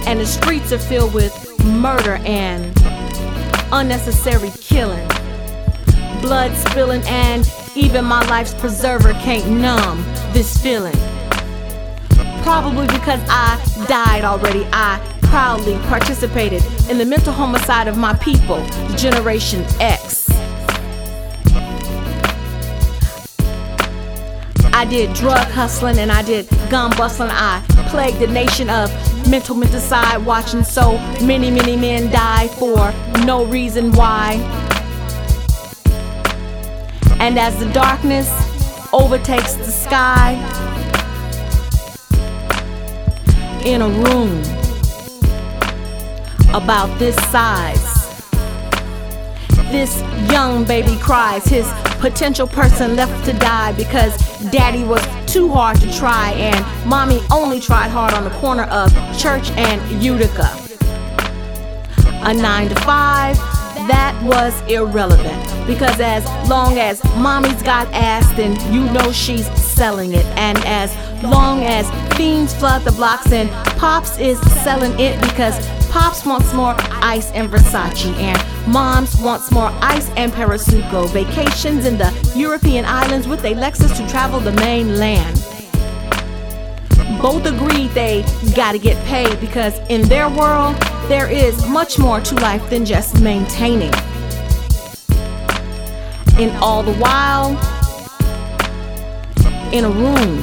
and the streets are filled with murder and unnecessary killing, blood spilling, and even my life's preserver can't numb this feeling. Probably because I died already, I proudly participated in the mental homicide of my people, Generation X. I did drug hustling and I did gun bustling. I plagued the nation of mental menticide, watching so many men die for no reason why. And as the darkness overtakes the sky, in a room about this size, this young baby cries, his potential person left to die because daddy was too hard to try and mommy only tried hard on the corner of Church and Utica. A 9 to 5, that was irrelevant, because as long as mommy's got ass, then you know she's selling it. And as long as fiends flood the blocks, and Pops is selling it, because Pops wants more ice and Versace, and Moms wants more ice and Parasuco. Vacations in the European islands with a Lexus to travel the mainland. Both agreed they gotta get paid, because in their world there is much more to life than just maintaining. And all the while, in a room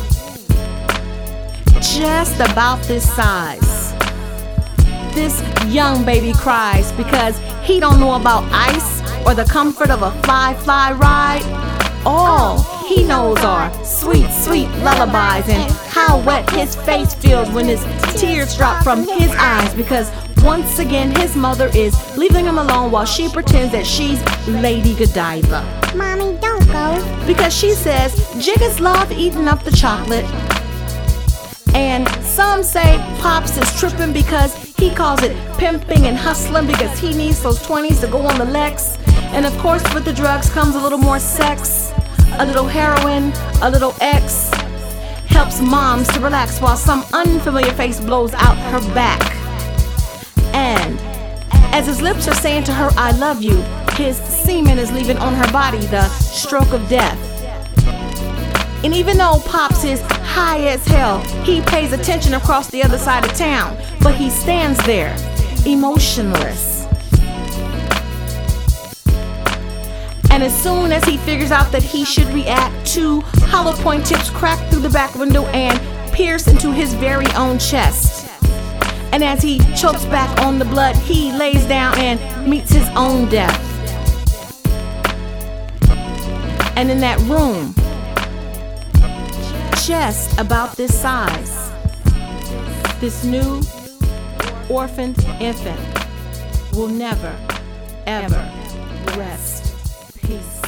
just about this size, this young baby cries because he don't know about ice or the comfort of a fly ride. All he knows are sweet lullabies, and how wet his face feels when his tears drop from his eyes, because once again his mother is leaving him alone while she pretends that she's Lady Godiva. Mommy, don't go. Because she says Jiggas love eating up the chocolate. And some say Pops is tripping because he calls it pimping and hustling, because he needs those 20s to go on the Lex. And of course with the drugs comes a little more sex, a little heroin, a little X. Helps moms to relax while some unfamiliar face blows out her back. And as his lips are saying to her I love you, his semen is leaving on her body, the stroke of death. And even though Pops is high as hell, he pays attention across the other side of town, but he stands there, emotionless. And as soon as he figures out that he should react, two hollow point tips crack through the back window and pierce into his very own chest. And as he chokes back on the blood, he lays down and meets his own death. And in that room, just about this size, this new orphaned infant will never, ever rest. Peace.